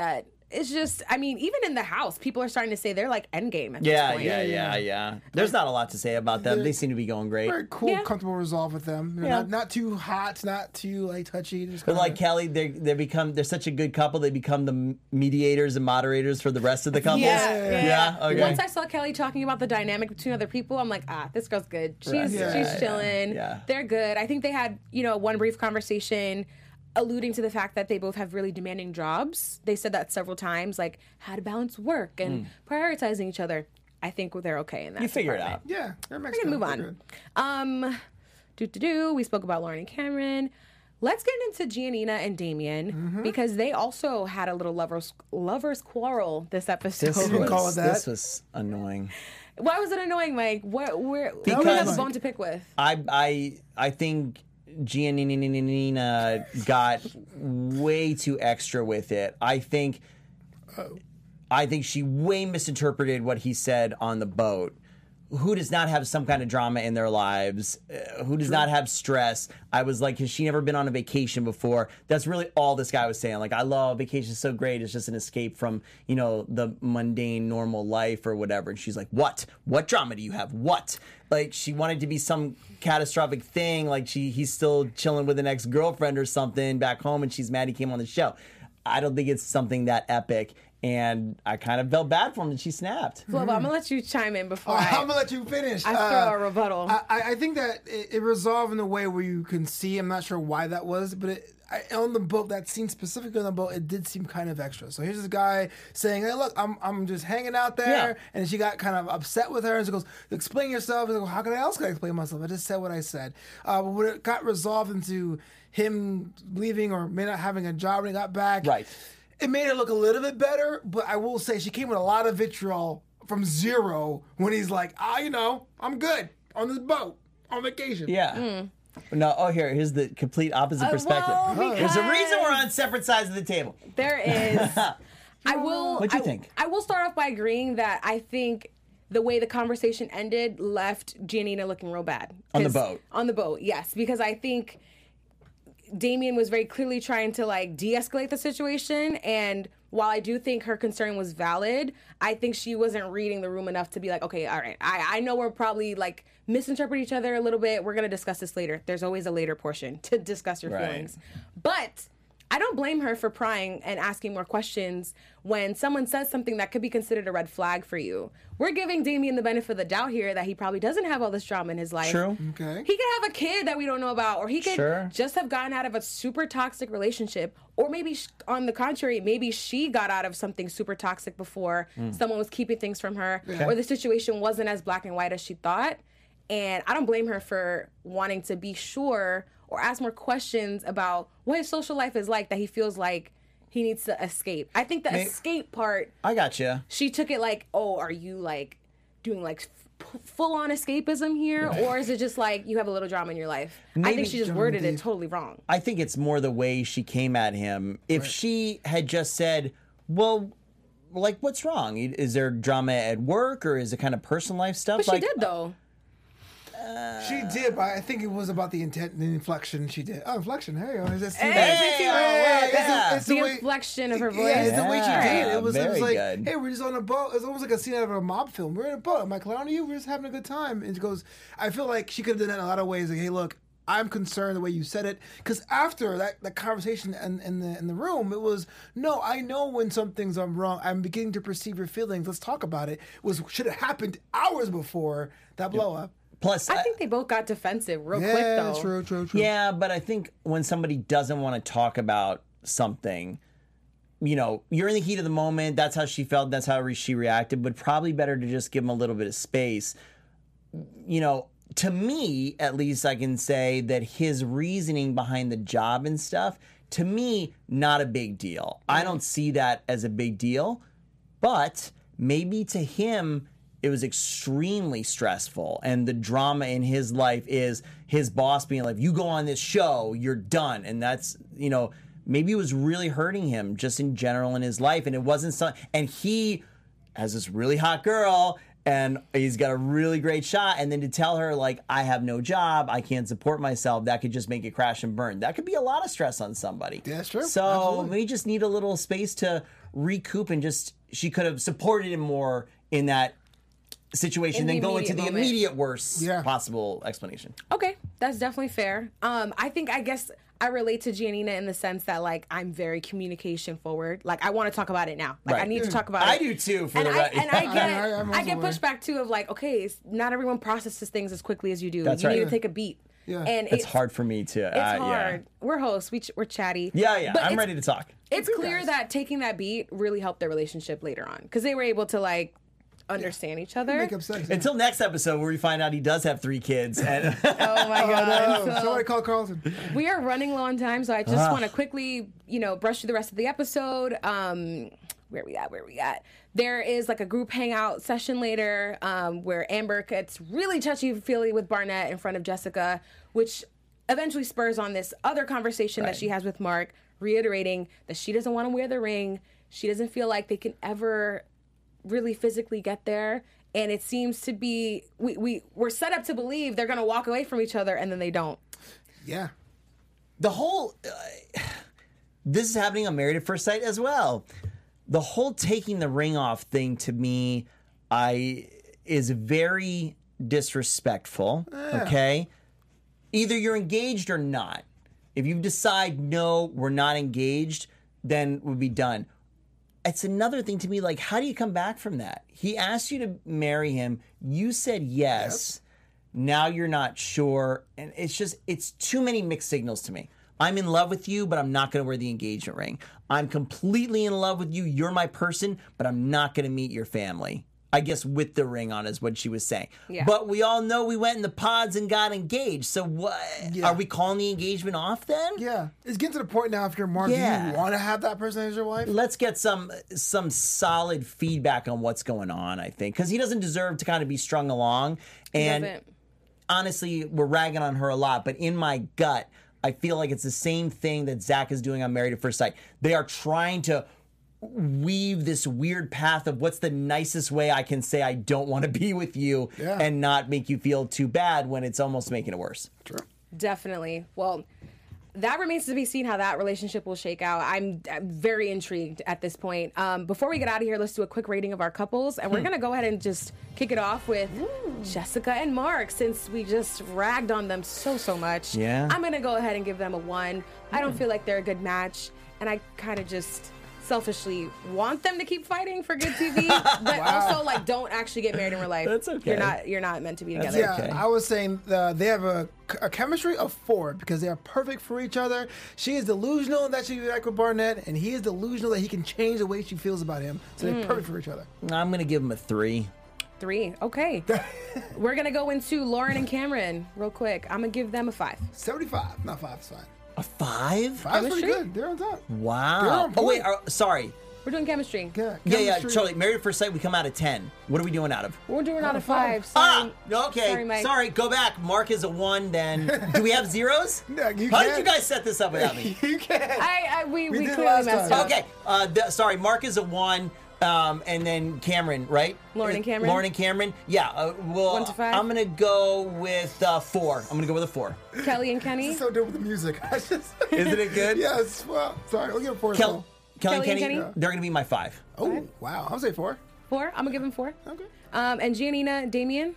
Speaker 3: it's just, I mean, even in the house, people are starting to say they're like endgame at this
Speaker 2: Yeah,
Speaker 3: point.
Speaker 2: yeah, yeah, yeah. There's not a lot to say about them. They seem to be going great.
Speaker 4: Very cool,
Speaker 3: Yeah.
Speaker 4: comfortable resolve with them. You know,
Speaker 2: Yeah.
Speaker 4: not, not too hot, not too like touchy. Just
Speaker 2: But
Speaker 4: kinda-
Speaker 2: like Kelly, they they become they're such a good couple. They become the mediators and moderators for the rest of the couples.
Speaker 3: Yeah, yeah.
Speaker 2: Yeah, okay.
Speaker 3: Once I saw Kelly talking about the dynamic between other people, I'm like, ah, this girl's good. She's
Speaker 2: Right.
Speaker 3: she's
Speaker 4: Yeah, yeah,
Speaker 3: chilling.
Speaker 2: yeah.
Speaker 3: They're good. I think they had, you know, one brief conversation alluding to the fact that they both have really demanding jobs. They said that several times, like how to balance work and prioritizing each other. I think they're okay in that.
Speaker 2: You figure it out.
Speaker 3: department.
Speaker 4: yeah, that makes
Speaker 3: We're gonna
Speaker 4: sense.
Speaker 3: move
Speaker 4: They're
Speaker 3: on.
Speaker 4: good.
Speaker 3: Um, do do do. We spoke about Lauren and Cameron. Let's get into Giannina and Damien
Speaker 2: Mm-hmm.
Speaker 3: because they also had a little lovers lovers quarrel this episode.
Speaker 2: This
Speaker 4: Didn't call it
Speaker 2: was,
Speaker 4: that.
Speaker 2: this was annoying.
Speaker 3: Why was it annoying, Mike? What where where do you
Speaker 2: Because-
Speaker 3: have a bone to pick with?
Speaker 2: I I I think Giannina got way too extra with it. I think I think she way misinterpreted what he said on the boat. Who does not have some kind of drama in their lives? Uh, who does not have stress? I was like, has she never been on a vacation before? That's really all this guy was saying. Like, I love vacation, so great. It's just an escape from, you know, the mundane, normal life or whatever. And she's like, what? What drama do you have? What? Like, she wanted to be some catastrophic thing. Like, she he's still chilling with an ex-girlfriend or something back home, and she's mad he came on the show. I don't think it's something that epic. And I kind of felt bad for him that she snapped.
Speaker 3: Flo, I'm gonna let you chime in before
Speaker 4: Uh,
Speaker 3: I,
Speaker 4: I'm gonna let you finish.
Speaker 3: I
Speaker 4: Uh,
Speaker 3: throw a rebuttal.
Speaker 4: I, I I think that it, it resolved in a way where you can see. I'm not sure why that was, but it, I, on the boat, that scene specifically on the boat, it did seem kind of extra. So here's this guy saying, "Hey, look, I'm I'm just hanging out there,"
Speaker 2: Yeah.
Speaker 4: and she got kind of upset with her, and she goes, "Explain yourself." And I go, "How can I else can I explain myself? I just said what I said." Uh, but when it got resolved into him leaving or may not having a job when he got back,
Speaker 2: Right.
Speaker 4: it made it look a little bit better, but I will say she came with a lot of vitriol from zero when he's like, ah, you know, I'm good on this boat on vacation.
Speaker 2: Yeah. No, oh, here, here's the complete opposite
Speaker 3: Uh,
Speaker 2: perspective.
Speaker 3: well,
Speaker 2: There's a reason
Speaker 3: because-
Speaker 2: we're on separate sides of the table.
Speaker 3: There is. I will.
Speaker 2: What'd you
Speaker 3: I-
Speaker 2: think?
Speaker 3: I will start off by agreeing that I think the way the conversation ended left Giannina looking real bad.
Speaker 2: On the
Speaker 3: 'Cause-
Speaker 2: boat.
Speaker 3: On the boat, yes, because I think Damien was very clearly trying to like de-escalate the situation, and while I do think her concern was valid, I think she wasn't reading the room enough to be like, okay, all right, I, I know we're probably like misinterpret each other a little bit. We're gonna discuss this later. There's always a later portion to discuss your
Speaker 2: Right.
Speaker 3: feelings, but I don't blame her for prying and asking more questions when someone says something that could be considered a red flag for you. We're giving Damien the benefit of the doubt here that he probably doesn't have all this drama in his life.
Speaker 2: True.
Speaker 4: Okay.
Speaker 3: He could have a kid that we don't know about, or he could
Speaker 2: Sure.
Speaker 3: just have gotten out of a super toxic relationship, or maybe sh- on the contrary, maybe she got out of something super toxic before someone was keeping things from her, or the situation wasn't as black and white as she thought. And I don't blame her for wanting to be sure or ask more questions about what his social life is like that he feels like he needs to escape. I think the
Speaker 2: May-
Speaker 3: escape part,
Speaker 2: I got you.
Speaker 3: she took it like, oh, are you like doing like f- full on escapism here? Or is it just like you have a little drama in your life? I
Speaker 2: Maybe
Speaker 3: think she just
Speaker 4: jumping
Speaker 3: worded it
Speaker 4: deep.
Speaker 3: totally wrong.
Speaker 2: I think it's more the way she came at him. If she had just said, well, like, what's wrong? Is there drama at work or is it kind of personal life stuff?
Speaker 3: But she
Speaker 2: like,
Speaker 3: did though.
Speaker 4: She did, but I think it was about the intent, the inflection she did. Oh, inflection. Hey, oh, that's too
Speaker 3: Hey,
Speaker 4: bad.
Speaker 3: it's too
Speaker 2: Hey,
Speaker 3: bad.
Speaker 4: It's the- it's
Speaker 3: The
Speaker 4: the way-
Speaker 3: inflection of her voice.
Speaker 4: Yeah, it's the way she did it.
Speaker 2: Yeah,
Speaker 4: It was, it was
Speaker 2: very
Speaker 4: like,
Speaker 2: good.
Speaker 4: hey, we're just on a boat. It's almost like a scene out of a mob film. We're in a boat. Am I clowning you? We're just having a good time. And she goes, I feel like she could have done that in a lot of ways. Like, hey, look, I'm concerned the way you said it. Because after that, that conversation in, in the in the room, it was, no, I know when something's I'm wrong. I'm beginning to perceive your feelings. Let's talk about it. It was should have happened hours before that blow up.
Speaker 2: Plus,
Speaker 3: I think they both got defensive real quick
Speaker 4: Yeah,
Speaker 3: though.
Speaker 4: true, true, true.
Speaker 2: yeah, but I think when somebody doesn't want to talk about something, you know, you're in the heat of the moment. That's how she felt. That's how re- she reacted. But probably better to just give him a little bit of space. You know, to me, at least, I can say that his reasoning behind the job and stuff, to me, not a big deal. I don't see that as a big deal. But maybe to him, it was extremely stressful. And the drama in his life is his boss being like, you go on this show, you're done. And that's, you know, maybe it was really hurting him just in general in his life. And it wasn't so, and he has this really hot girl and he's got a really great shot. And then to tell her, like, I have no job, I can't support myself, that could just make it crash and burn. That could be a lot of stress on somebody.
Speaker 4: Yeah, that's true.
Speaker 2: So
Speaker 4: Absolutely.
Speaker 2: we just need a little space to recoup and just she could have supported him more in that situation
Speaker 3: In the
Speaker 2: than go into
Speaker 3: immediate
Speaker 2: the
Speaker 3: moment.
Speaker 2: immediate worst
Speaker 4: Yeah.
Speaker 2: possible explanation.
Speaker 3: Okay, that's definitely fair. Um, I think I guess I relate to Giannina in the sense that like I'm very communication forward. Like I want to talk about it now. Like I
Speaker 2: Right.
Speaker 3: need to talk about
Speaker 2: I
Speaker 3: it.
Speaker 2: do too. For
Speaker 3: And
Speaker 2: the
Speaker 3: I,
Speaker 2: right,
Speaker 3: and I get
Speaker 4: I- I'm
Speaker 3: I,
Speaker 4: also
Speaker 3: get
Speaker 4: aware.
Speaker 3: pushback too of like, okay, it's- not everyone processes things as quickly as you do.
Speaker 2: That's
Speaker 3: you
Speaker 2: right.
Speaker 3: need to take a beat.
Speaker 4: Yeah.
Speaker 3: And
Speaker 2: it's hard for me to.
Speaker 3: It's
Speaker 2: uh,
Speaker 3: hard. We're hosts. We ch- we're chatty.
Speaker 2: Yeah, yeah. yeah.
Speaker 3: But
Speaker 2: I'm
Speaker 3: it's-
Speaker 2: ready to talk.
Speaker 3: It's
Speaker 4: you
Speaker 3: clear
Speaker 4: guys.
Speaker 3: that taking that beat really helped their relationship later on because they were able to like understand each other.
Speaker 4: Make up sex. yeah.
Speaker 2: Until next episode where we find out he does have three kids. And
Speaker 3: Oh my god!
Speaker 4: Oh,
Speaker 3: So-
Speaker 4: somebody call Carlton.
Speaker 3: We are running low on time, so I just
Speaker 2: Ah.
Speaker 3: want to quickly, you know, brush through the rest of the episode. Um, where we at? Where we at? There is like a group hangout session later um, where Amber gets really touchy-feely with Barnett in front of Jessica, which eventually spurs on this other conversation
Speaker 2: Right.
Speaker 3: that she has with Mark, reiterating that she doesn't want to wear the ring. She doesn't feel like they can ever really physically get there. And it seems to be, we, we, we're set up to believe they're going to walk away from each other, and then they don't.
Speaker 4: Yeah.
Speaker 2: the whole uh, this is happening on Married at First Sight as well. The whole taking the ring off thing to me, I is very disrespectful. Okay, either you're engaged or not. If you decide no, we're not engaged, then we'll be done. It's another thing to me, like, how do you come back from that? He asked you to marry him. You said yes. Now you're not sure. And it's just, it's too many mixed signals to me. I'm in love with you, but I'm not going to wear the engagement ring. I'm completely in love with you. You're my person, but I'm not going to meet your family. I guess with the ring on is what she was saying.
Speaker 3: Yeah.
Speaker 2: But we all know we went in the pods and got engaged. So what?
Speaker 4: Yeah.
Speaker 2: Are we calling the engagement off then?
Speaker 4: Yeah. It's getting to the point now if you're Mark,
Speaker 2: Yeah.
Speaker 4: do you want to have that person as your wife?
Speaker 2: Let's get some some solid feedback on what's going on, I think, because he doesn't deserve to kind of be strung along. And
Speaker 3: Doesn't.
Speaker 2: honestly, we're ragging on her a lot, but in my gut, I feel like it's the same thing that Zach is doing on Married at First Sight. They are trying to weave this weird path of what's the nicest way I can say I don't want to be with you
Speaker 4: Yeah.
Speaker 2: and not make you feel too bad when it's almost making it worse.
Speaker 4: True.
Speaker 3: Definitely. Well, that remains to be seen how that relationship will shake out. I'm, I'm very intrigued at this point. Um, before we get out of here, let's do a quick rating of our couples. And we're going to go ahead and just kick it off with Jessica and Mark, since we just ragged on them so, so much.
Speaker 2: Yeah.
Speaker 3: I'm going to go ahead and give them a one. I don't feel like they're a good match. And I kind of just selfishly want them to keep fighting for good T V, but also like don't actually get married in real life.
Speaker 2: That's okay.
Speaker 3: You're not you're not meant to be
Speaker 2: That's
Speaker 3: together.
Speaker 4: Yeah,
Speaker 2: Okay.
Speaker 4: I was saying uh, they have a, a chemistry of four because they are perfect for each other. She is delusional that she back with Barnett, and he is delusional that he can change the way she feels about him. So
Speaker 3: Hmm.
Speaker 4: they're perfect for each other.
Speaker 2: I'm going to give him a three.
Speaker 3: Three. Okay. We're gonna go into Lauren and Cameron real quick. I'm gonna give them a five.
Speaker 4: seventy-five, not five, it's fine.
Speaker 2: A five?
Speaker 4: Five's pretty
Speaker 3: Chemistry?
Speaker 4: good. They're on top. They're
Speaker 2: Wow.
Speaker 4: on
Speaker 2: Oh, wait,
Speaker 4: point.
Speaker 2: are, sorry.
Speaker 3: We're doing chemistry.
Speaker 4: Yeah,
Speaker 2: Yeah, yeah,
Speaker 4: chemistry-
Speaker 2: Charlie, Married at First Sight, we come out of ten. What are we doing out of?
Speaker 3: We're doing out of
Speaker 4: five.
Speaker 3: five.
Speaker 2: Ah,
Speaker 3: Sorry.
Speaker 2: no, okay.
Speaker 3: Sorry, Mike.
Speaker 2: Sorry, go back. Mark is a one, then. Do we have zeros?
Speaker 4: Yeah, you
Speaker 2: How did
Speaker 4: can.
Speaker 2: you guys set this up without me?
Speaker 4: You can't.
Speaker 3: I, I we, we,
Speaker 4: We did
Speaker 3: clearly
Speaker 4: last
Speaker 3: messed
Speaker 4: time.
Speaker 3: up.
Speaker 2: Okay, uh, th- sorry, Mark is a one, um, and then Cameron, right?
Speaker 3: Lauren and Cameron?
Speaker 2: Lauren and Cameron. Yeah, uh, well,
Speaker 3: One to five?
Speaker 2: I'm gonna go with uh, four. I'm gonna go with a four.
Speaker 3: Kelly and Kenny.
Speaker 4: It's so good with the music. I just,
Speaker 2: Isn't it good?
Speaker 4: Yes. Well, sorry. We'll give it four. as
Speaker 2: Kel-
Speaker 4: well.
Speaker 2: Kelly,
Speaker 3: Kelly
Speaker 2: and
Speaker 3: and
Speaker 2: Kenny,
Speaker 3: Kenny?
Speaker 2: they're gonna be my five.
Speaker 4: Oh, wow. I'll say four.
Speaker 3: Four. I'm gonna give him four.
Speaker 4: Okay.
Speaker 3: Um, and Giannina, Damien.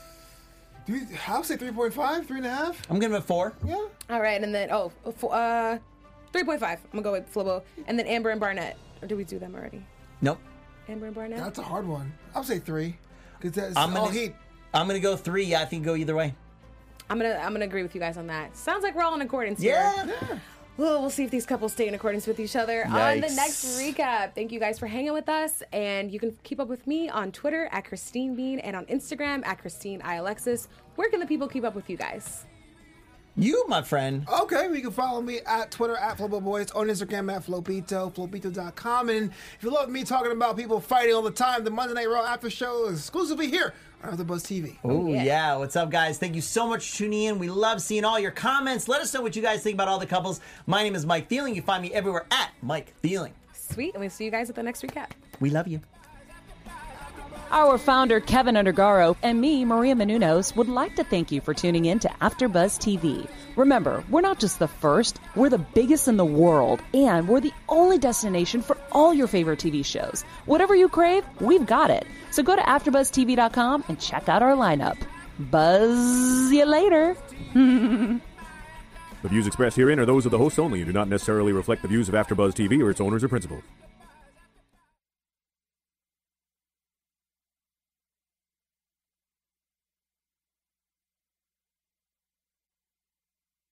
Speaker 4: Do you, I'll say three point five, three and a half.
Speaker 2: I'm gonna give a four.
Speaker 4: Yeah.
Speaker 3: All right, and then oh, four, uh, three point five. I'm gonna go with Flobo, and then Amber and Barnett. Or did we do them already?
Speaker 2: Nope.
Speaker 3: Amber and Barnett.
Speaker 4: That's a hard one. I'll say three. Because that's
Speaker 2: I'm
Speaker 4: all
Speaker 2: gonna,
Speaker 4: heat.
Speaker 2: I'm gonna go three. Yeah, I think go either way.
Speaker 3: I'm gonna I'm gonna agree with you guys on that. Sounds like we're all in accordance here.
Speaker 2: Yeah.
Speaker 4: Yeah.
Speaker 3: Well, we'll see if these couples stay in accordance with each other on the
Speaker 2: Yikes.
Speaker 3: next recap. Thank you guys for hanging with us. And you can keep up with me on Twitter at Christine Bean and on Instagram at Christine I. Alexis. Where can the people keep up with you guys?
Speaker 2: You, my friend.
Speaker 4: Okay, you can follow me at Twitter at FloboBoys, on Instagram at Flopito, Flopito dot com. And if you love me talking about people fighting all the time, the Monday Night Raw after show is exclusively here on AfterBuzz T V.
Speaker 2: Oh,
Speaker 3: yeah.
Speaker 2: yeah. What's up, guys? Thank you so much for tuning in. We love seeing all your comments. Let us know what you guys think about all the couples. My name is Mike Thieling. You find me everywhere at Mike Thieling.
Speaker 3: Sweet. And we'll see you guys at the next recap.
Speaker 2: We love you.
Speaker 1: Our founder, Kevin Undergaro, and me, Maria Menounos, would like to thank you for tuning in to AfterBuzz T V. Remember, we're not just the first, we're the biggest in the world, and we're the only destination for all your favorite T V shows. Whatever you crave, we've got it. So go to after buzz T V dot com and check out our lineup. Buzz you later.
Speaker 5: The views expressed herein are those of the hosts only and do not necessarily reflect the views of AfterBuzz T V or its owners or principals.